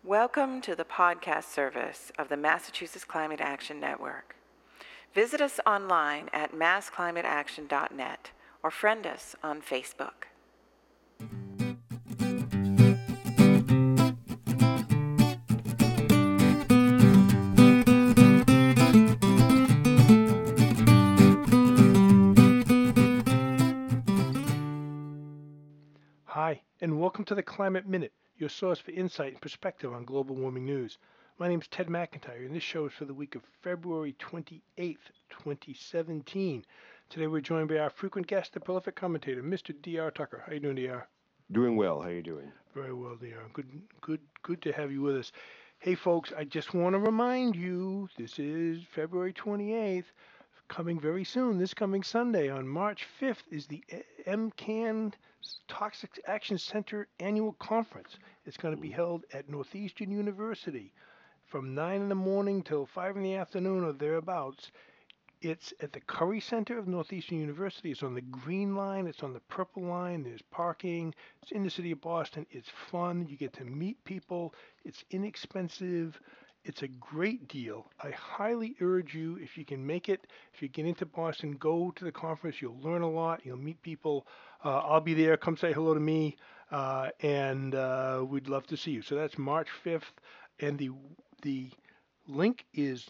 Welcome to the podcast service of the Massachusetts Climate Action Network. Visit us online at massclimateaction.net or friend us on Facebook. Hi, and welcome to the Climate Minute, your source for insight and perspective on global warming news. My name is Ted McIntyre, and this show is for the week of February 28th, 2017. Today we're joined by our frequent guest, the prolific commentator, Mr. D.R. Tucker. How you doing, D.R.? Doing well. How you doing? Very well, D.R. Good to have you with us. Hey, folks, I just want to remind you, this is February 28th. Coming very soon, this coming Sunday on March 5th is the MCAN Toxic Action Center annual conference. It's going to be held at Northeastern University from 9 in the morning till 5 in the afternoon or thereabouts. It's at the Curry Center of Northeastern University. It's on the Green Line. It's on the Purple Line. There's parking. It's in the city of Boston. It's fun. You get to meet people. It's inexpensive. It's a great deal. I highly urge you, if you can make it, if you get into Boston, go to the conference. You'll learn a lot. You'll meet people. I'll be there. Come say hello to me, and we'd love to see you. So that's March 5th, and the link is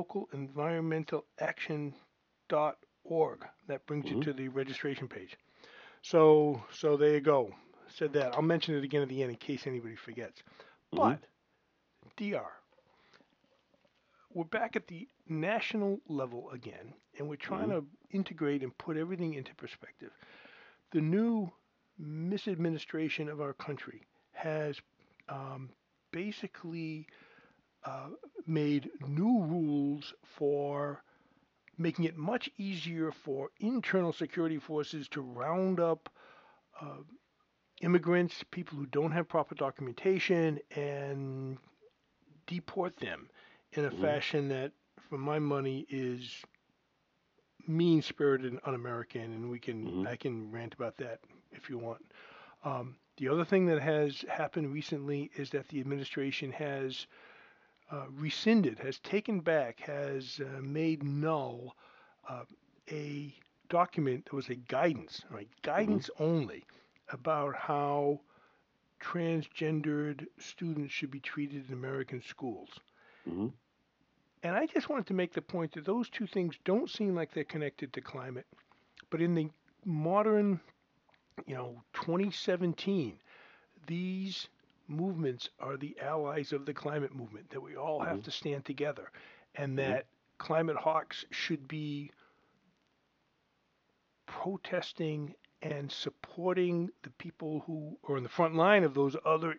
localenvironmentalaction.org. That brings you to the registration page. So there you go. Said that. I'll mention it again at the end in case anybody forgets. But, DR, we're back at the national level again, and we're trying to integrate and put everything into perspective. The new misadministration of our country has basically made new rules for making it much easier for internal security forces to round up immigrants, people who don't have proper documentation, and deport them in a fashion that, for my money, is mean-spirited and un-American, and I can rant about that if you want. The other thing that has happened recently is that the administration has rescinded, has taken back, has made null a document that was a guidance, right? Guidance only about how transgendered students should be treated in American schools. And I just wanted to make the point that those two things don't seem like they're connected to climate. But in the modern, 2017, these movements are the allies of the climate movement, that we all have to stand together, and that climate hawks should be protesting and supporting the people who are in the front line of those other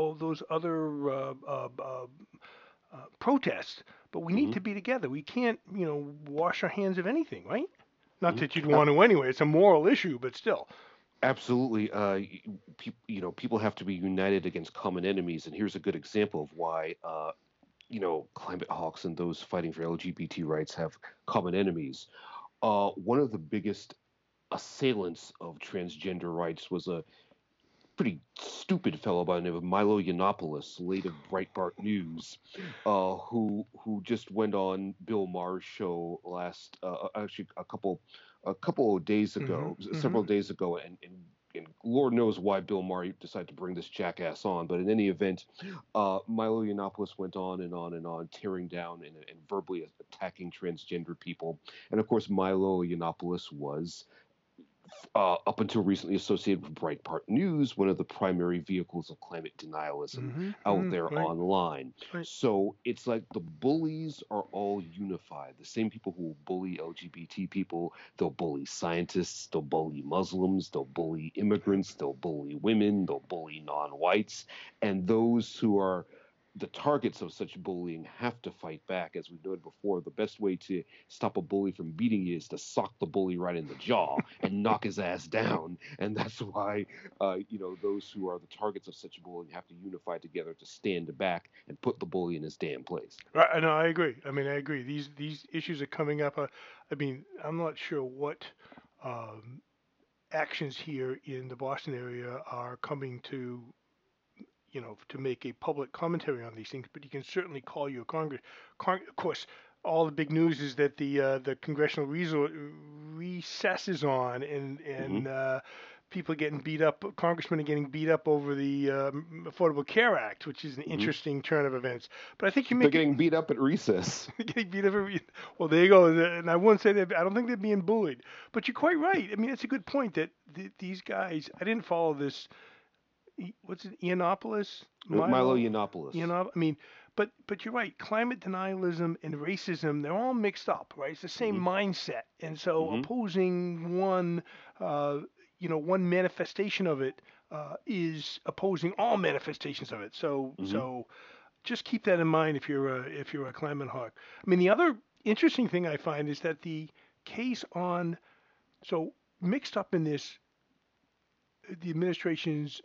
protests. But we need to be together. We can't, wash our hands of anything, right? Not that you'd want to anyway. It's a moral issue, but still. Absolutely. People have to be united against common enemies, and here's a good example of why, climate hawks and those fighting for LGBT rights have common enemies. One of the biggest assailants of transgender rights was a pretty stupid fellow by the name of Milo Yiannopoulos, late of Breitbart News, who just went on Bill Maher's show actually a couple of days ago, several days ago, and Lord knows why Bill Maher decided to bring this jackass on. But in any event, Milo Yiannopoulos went on and on and on, tearing down and verbally attacking transgender people. And of course, Milo Yiannopoulos was up until recently associated with Breitbart News, one of the primary vehicles of climate denialism out there online. Right. So it's like the bullies are all unified. The same people who will bully LGBT people, they'll bully scientists, they'll bully Muslims, they'll bully immigrants, they'll bully women, they'll bully non-whites, and those who are the targets of such bullying have to fight back. As we noted before, the best way to stop a bully from beating you is to sock the bully right in the jaw and knock his ass down. And that's why, those who are the targets of such bullying have to unify together to stand back and put the bully in his damn place. Right. No, I agree. I agree. These issues are coming up. I'm not sure what actions here in the Boston area are coming to to make a public commentary on these things, but he can certainly call you a of course, all the big news is that the congressional recess is on, and Hmm. people are getting beat up. Congressmen are getting beat up over the Affordable Care Act, which is an Hmm. interesting turn of events. But I think you They're make it getting beat up at recess. getting beat up every. Well, there you go. And I wouldn't say that. I don't think they're being bullied. But you're quite right. I mean, it's a good point that these guys. I didn't follow this. What's it? Yiannopoulos, Milo Milo. Yiannopoulos. I mean, but you're right. Climate denialism and racism, they're all mixed up, right? It's the same Hmm. mindset, and so Hmm. opposing uh, one manifestation of it is opposing all manifestations of it. So Hmm. so just keep that in mind if you're a climate hawk. I mean, the other interesting thing I find is that the case on so mixed up in this the administration's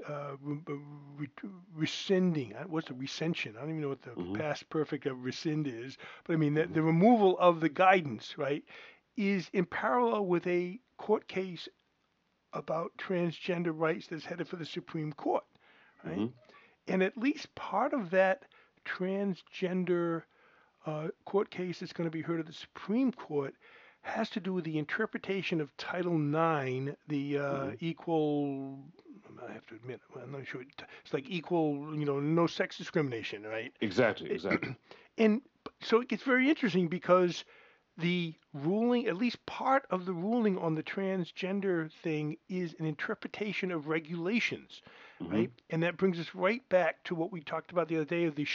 rescinding. What's the recension? I don't even know what the Hmm. past perfect of rescind is, but I mean Hmm. the removal of the guidance, right, is in parallel with a court case about transgender rights that's headed for the Supreme Court, right? Hmm. And at least part of that transgender court case that's going to be heard at the Supreme Court has to do with the interpretation of Title IX, the Hmm. equal. I have to admit, I'm not sure. It's like equal, no sex discrimination, right? Exactly. Exactly. And so it gets very interesting because the ruling, at least part of the ruling on the transgender thing, is an interpretation of regulations, Hmm. right? And that brings us right back to what we talked about the other day of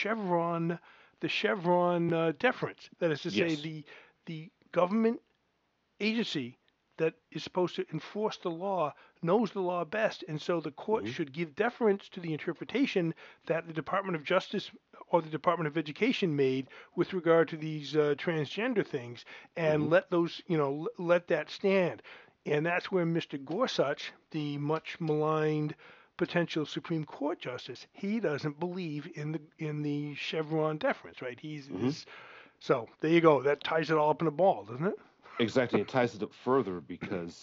the Chevron deference. That is to say, Yes. the government agency that is supposed to enforce the law knows the law best, and so the court Hmm. should give deference to the interpretation that the Department of Justice or the Department of Education made with regard to these transgender things, and Hmm. let those, let that stand. And that's where Mr. Gorsuch, the much maligned potential Supreme Court justice, he doesn't believe in the Chevron deference, right? He's Hmm. this. So there you go. That ties it all up in a ball, doesn't it? Exactly. It ties it up further because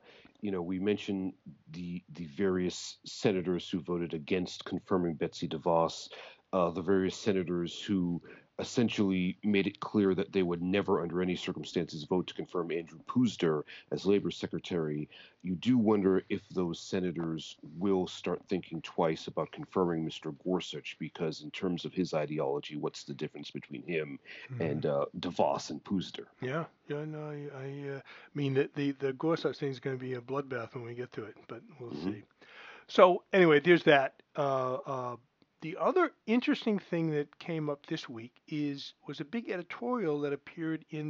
we mentioned the various senators who voted against confirming Betsy DeVos, the various senators who essentially made it clear that they would never, under any circumstances, vote to confirm Andrew Puzder as Labor Secretary. You do wonder if those senators will start thinking twice about confirming Mr. Gorsuch, because in terms of his ideology, what's the difference between him Hmm. and DeVos and Puzder? Yeah, yeah, no, I mean the Gorsuch thing is going to be a bloodbath when we get to it, but we'll Hmm. see. So anyway, there's that. The other interesting thing that came up this week was a big editorial that appeared in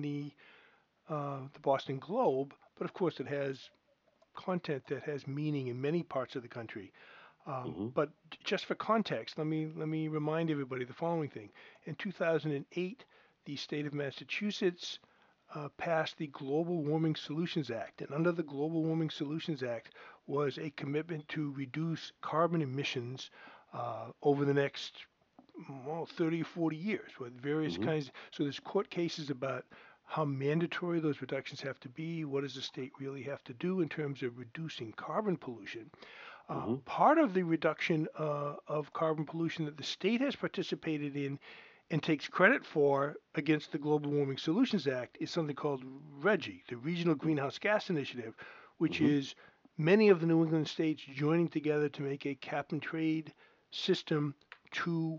the Boston Globe, but of course it has content that has meaning in many parts of the country. Hmm. But just for context, let me remind everybody the following thing: in 2008, the state of Massachusetts passed the Global Warming Solutions Act, and under the Global Warming Solutions Act was a commitment to reduce carbon emissions over the next 30 or 40 years with various Hmm. kinds. So there's court cases about how mandatory those reductions have to be. What does the state really have to do in terms of reducing carbon pollution? Hmm. Part of the reduction of carbon pollution that the state has participated in and takes credit for against the Global Warming Solutions Act is something called RGGI, the Regional Greenhouse Gas Initiative, which Hmm. is many of the New England states joining together to make a cap and trade system to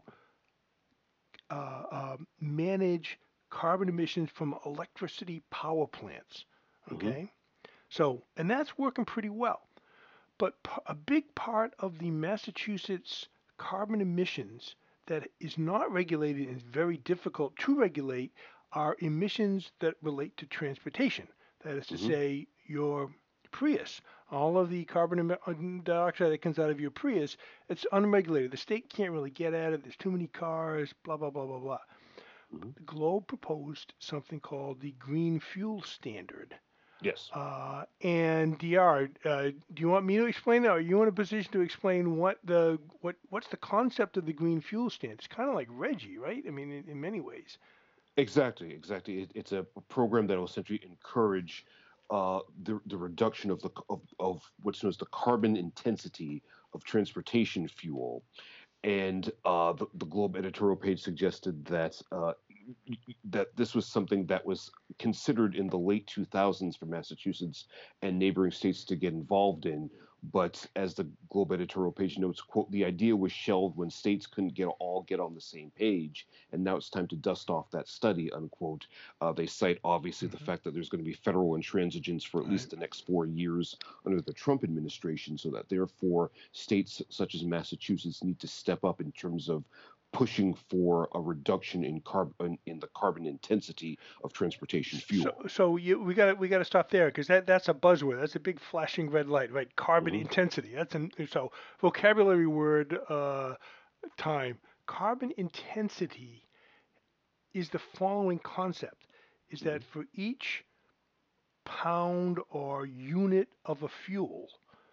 manage carbon emissions from electricity power plants. Hmm. Okay, so and that's working pretty well. But a big part of the Massachusetts carbon emissions that is not regulated and is very difficult to regulate are emissions that relate to transportation. That is to Hmm. say, your Prius, all of the carbon dioxide that comes out of your Prius, it's unregulated. The state can't really get at it. There's too many cars, blah, blah, blah, blah, blah. Hmm. The Globe proposed something called the Green Fuel Standard. Yes. And DR, do you want me to explain that, or are you in a position to explain what's the concept of the green fuel standard? It's kind of like RGGI, right? I mean, in many ways. Exactly. Exactly. It's a program that will essentially encourage the reduction of what's known as the carbon intensity of transportation fuel. and the Globe editorial page suggested that that this was something that was considered in the late 2000s for Massachusetts and neighboring states to get involved in. But as the Globe editorial page notes, quote, the idea was shelved when states couldn't get on the same page, and now it's time to dust off that study, unquote. They cite obviously the fact that there's going to be federal intransigence for at least the next 4 years under the Trump administration, so that therefore states such as Massachusetts need to step up in terms of pushing for a reduction in the carbon intensity of transportation fuel. We got to stop there because that's a buzzword. That's a big flashing red light, right? Carbon Mhm. intensity. So vocabulary word time. Carbon intensity is the following concept: is that Mhm. for each pound or unit of a fuel,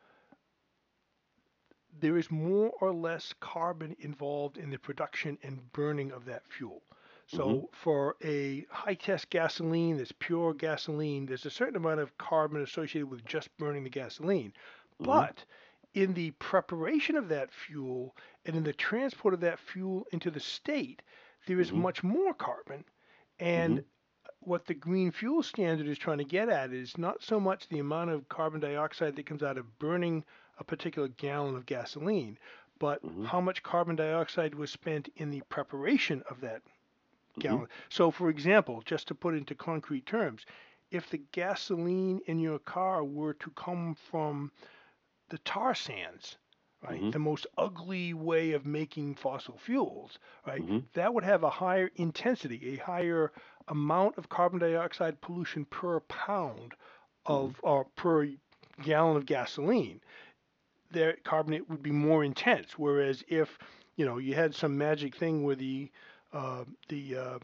there is more or less carbon involved in the production and burning of that fuel. Mhm. So for a high test gasoline that's pure gasoline, there's a certain amount of carbon associated with just burning the gasoline. Mhm. But in the preparation of that fuel and in the transport of that fuel into the state, there is Mhm. much more carbon. And Mhm. what the green fuel standard is trying to get at is not so much the amount of carbon dioxide that comes out of burning a particular gallon of gasoline, but Mhm. how much carbon dioxide was spent in the preparation of that Mhm. gallon. So, for example, just to put into concrete terms, if the gasoline in your car were to come from the tar sands, right, Mhm. the most ugly way of making fossil fuels, right, Mhm. that would have a higher intensity, a higher amount of carbon dioxide pollution per pound Mhm. of or per gallon of gasoline. Their carbonate would be more intense. Whereas if you had some magic thing where the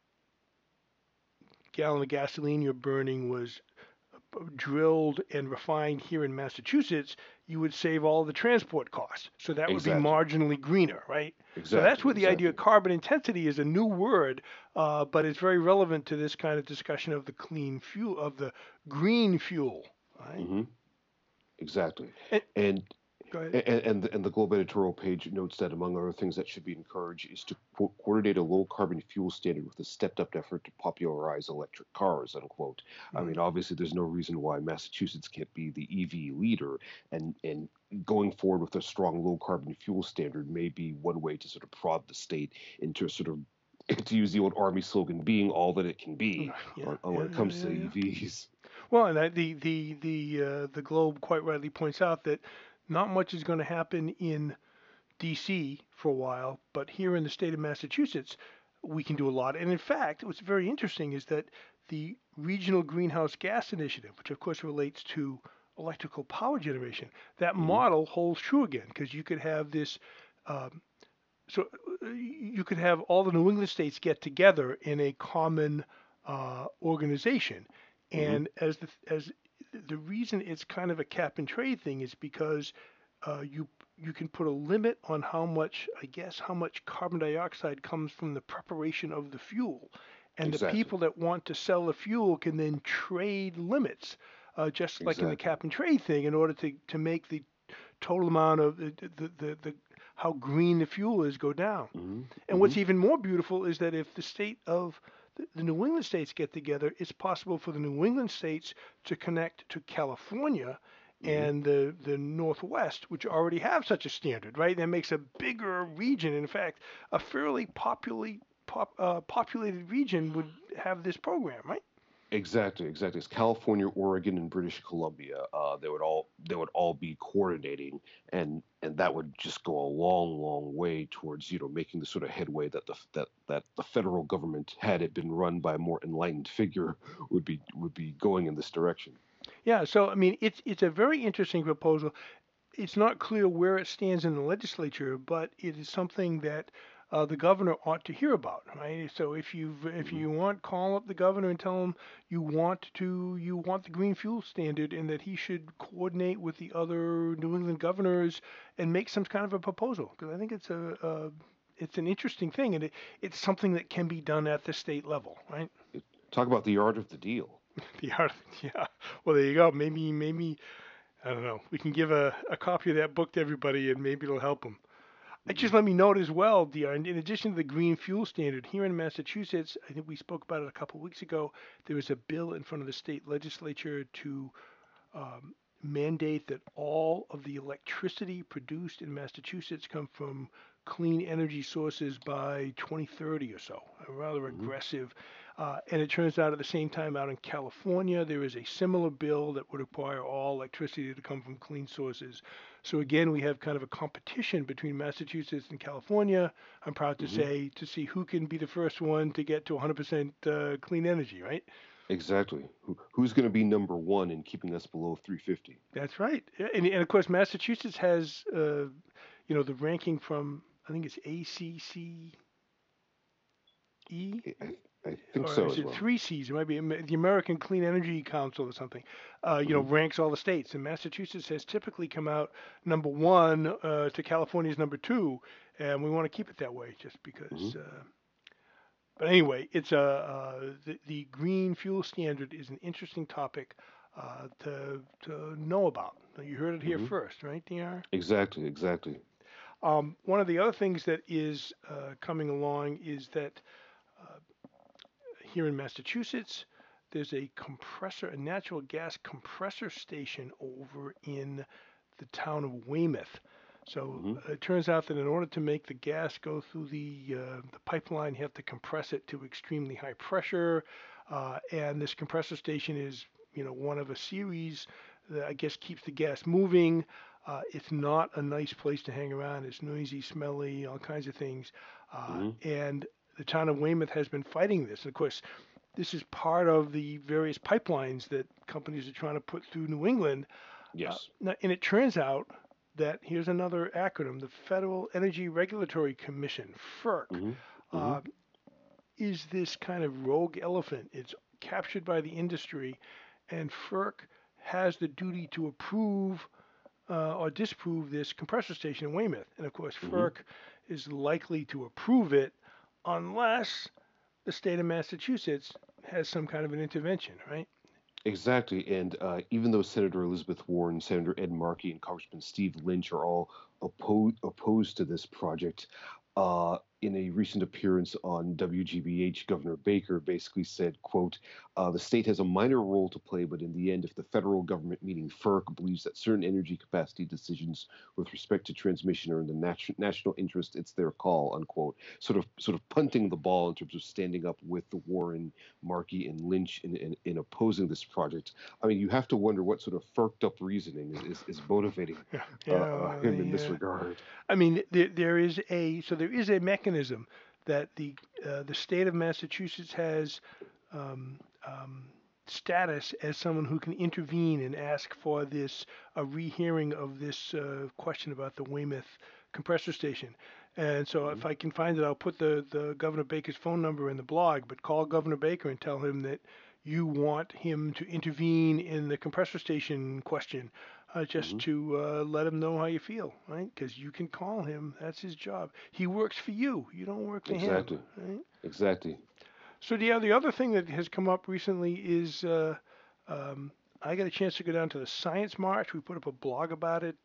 gallon of gasoline you're burning was drilled and refined here in Massachusetts, you would save all the transport costs. So that would be Exactly. marginally greener, right? So that's Exactly. where the idea of Exactly. carbon intensity is a new word, but it's very relevant to this kind of discussion of the clean fuel, of the green fuel, right? Mhm. Exactly. And, And go ahead. and the Globe editorial page notes that among other things that should be encouraged is to quote, coordinate a low carbon fuel standard with a stepped up effort to popularize electric cars, unquote. I Mm. mean, obviously, there's no reason why Massachusetts can't be the EV leader, and going forward with a strong low carbon fuel standard may be one way to sort of prod the state into sort of to use the old army slogan, being all that it can be Yeah, on yeah, when it yeah, comes to yeah, yeah. EVs. Well, and the Globe quite rightly points out that not much is going to happen in DC for a while, but here in the state of Massachusetts, we can do a lot. And in fact, what's very interesting is that the Regional Greenhouse Gas Initiative, which of course relates to electrical power generation, that Hmm. model holds true again because you could have this. Um, you could have all the New England states get together in a common organization, Hmm. and as the reason it's kind of a cap and trade thing is because you can put a limit on how much, I guess, how much carbon dioxide comes from the preparation of the fuel. And the Exactly. people that want to sell the fuel can then trade limits, just like in the Exactly. cap and trade thing, in order to make the total amount of the how green the fuel is go down. Hmm. And Hmm. what's even more beautiful is that if the state of the New England states get together, it's possible for the New England states to connect to California Hmm. and the Northwest, which already have such a standard, right? That makes a bigger region. In fact, a fairly populated region would have this program, right? Exactly, exactly. It's California, Oregon, and British Columbia. They would all be coordinating, and that would just go a long, long way towards making the sort of headway that the federal government, had it been run by a more enlightened figure, would be going in this direction. Yeah. So I mean, it's a very interesting proposal. It's not clear where it stands in the legislature, but it is something that the governor ought to hear about, right? So if Hmm. you want, call up the governor and tell him you want the green fuel standard and that he should coordinate with the other New England governors and make some kind of a proposal because I think it's an interesting thing and it's something that can be done at the state level, right? Talk about the art of the deal. The art, yeah. Well, there you go. Maybe I don't know. We can give a copy of that book to everybody and maybe it'll help them. Just let me note as well, DR, in addition to the green fuel standard, here in Massachusetts, I think we spoke about it a couple of weeks ago, there was a bill in front of the state legislature to mandate that all of the electricity produced in Massachusetts come from clean energy sources by 2030 or so. A rather Hmm. aggressive. And it turns out at the same time out in California, there is a similar bill that would require all electricity to come from clean sources. So again, we have kind of a competition between Massachusetts and California. I'm proud to Hmm. say to see who can be the first one to get to 100% clean energy, right? Exactly. Who's going to be number one in keeping us below 350? That's right. And of course, Massachusetts has, the ranking from, I think it's ACCE, I think or so is as it well. three C's? It might be the American Clean Energy Council or something, Hmm. ranks all the states. And Massachusetts has typically come out number one to California's number two. And we want to keep it that way just Hmm. because. But anyway, the green fuel standard is an interesting topic to know about. You heard it here Hmm. first, right, DR? Exactly. Exactly. One of the other things that is coming along is that uh, here in Massachusetts, there's a natural gas compressor station over in the town of Weymouth. So Hmm. it turns out that in order to make the gas go through the pipeline, you have to compress it to extremely high pressure. And this compressor station is, one of a series that I guess keeps the gas moving. It's not a nice place to hang around. It's noisy, smelly, all kinds of things. Hmm. And the town of Weymouth has been fighting this. Of course, this is part of the various pipelines that companies are trying to put through New England. Yes. And it turns out that here's another acronym: the Federal Energy Regulatory Commission, FERC, Hmm. Hmm. uh, is this kind of rogue elephant. It's captured by the industry, and FERC has the duty to approve or disapprove this compressor station in Weymouth. And of course, Hmm. FERC is likely to approve it unless the state of Massachusetts has some kind of an intervention, right? Exactly. And even though Senator Elizabeth Warren, Senator Ed Markey, and Congressman Steve Lynch are all opposed to this project, in a recent appearance on WGBH, Governor Baker basically said, quote, the state has a minor role to play, but in the end, if the federal government, meaning FERC, believes that certain energy capacity decisions with respect to transmission are in the national interest, it's their call, unquote. Sort of punting the ball in terms of standing up with the Warren, Markey, and Lynch in opposing this project. I mean, you have to wonder what sort of firked up reasoning is motivating Yeah, yeah. Well, him in this regard. I mean, there is a mechanism that the state of Massachusetts has um, um, status as someone who can intervene and ask for this a rehearing of this question about the Weymouth compressor station. And so, Hmm. if I can find it, I'll put the Governor Baker's phone number in the blog. But call Governor Baker and tell him that you want him to intervene in the compressor station question, just Hmm. to let him know how you feel, right? Because you can call him. That's his job. He works for you. You don't work for him, Exactly. right? Exactly. So the other thing that has come up recently is um, I got a chance to go down to the Science March. We put up a blog about it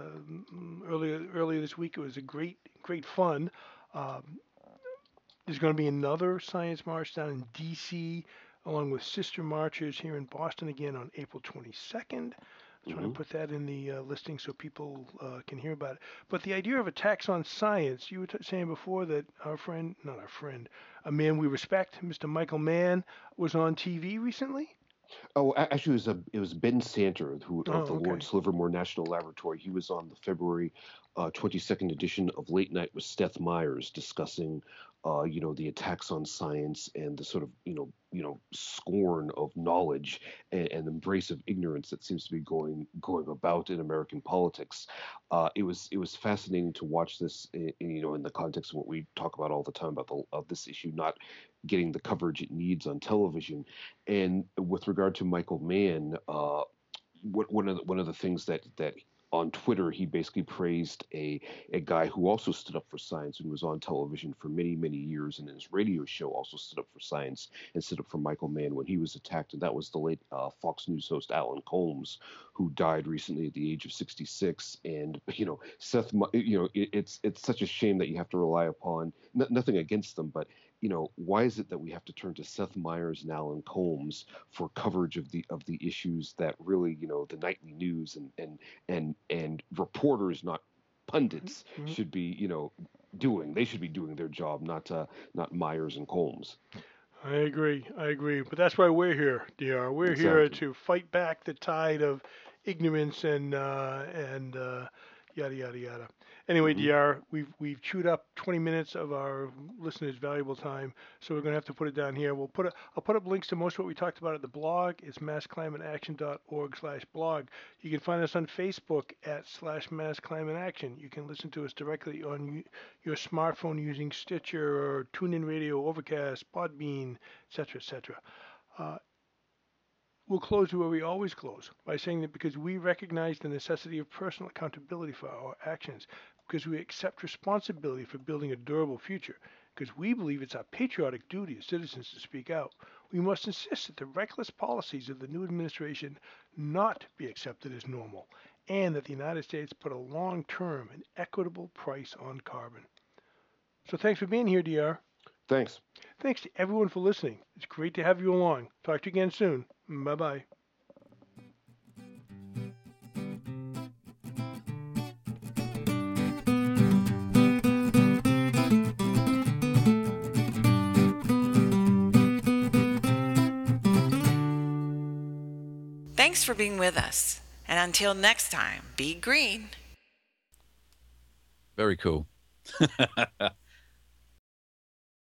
earlier this week. It was a great fun. Um, there's going to be another Science March down in D.C. along with sister marches here in Boston again on April 22nd. Trying to Hmm. put that in the listing so people can hear about it. But the idea of a tax on science, you were saying before that our friend, not our friend, a man we respect, Mr. Michael Mann, was on TV recently. Oh, actually, it was Ben Santer, who of the Oh, okay. Lawrence Livermore National Laboratory. He was on the February 22nd edition of Late Night with Seth Meyers, discussing, the attacks on science and the sort of, scorn of knowledge and embrace of ignorance that seems to be going about in American politics. It was fascinating to watch this, in the context of what we talk about all the time about of this issue not getting the coverage it needs on television. And with regard to Michael Mann, one of the things that on Twitter he basically praised a guy who also stood up for science and was on television for many years, and in his radio show also stood up for science and stood up for Michael Mann when he was attacked, and that was the late Fox News host Alan Colmes, who died recently at the age of 66. And Seth, it's such a shame that you have to rely upon nothing against them, but why is it that we have to turn to Seth Meyers and Alan Colmes for coverage of the issues that really the nightly news and reporters, not pundits, should be doing? They should be doing their job, not Myers and Colmes. I agree. But that's why we're here, DR. We're here Exactly. to fight back the tide of ignorance and yada yada yada. Anyway, DR, we've chewed up 20 minutes of our listeners' valuable time, so we're gonna have to put it down here. I'll put up links to most of what we talked about at the blog. It's massclimateaction.org/blog. You can find us on Facebook at /massclimateaction. You can listen to us directly on your smartphone using Stitcher or TuneIn Radio, Overcast, Podbean, etc., etc. We'll close where we always close, by saying that because we recognize the necessity of personal accountability for our actions, because we accept responsibility for building a durable future, because we believe it's our patriotic duty as citizens to speak out, we must insist that the reckless policies of the new administration not be accepted as normal, and that the United States put a long-term and equitable price on carbon. So thanks for being here, DR. Thanks. Thanks to everyone for listening. It's great to have you along. Talk to you again soon. Bye-bye. Thanks for being with us. And until next time, be green. Very cool.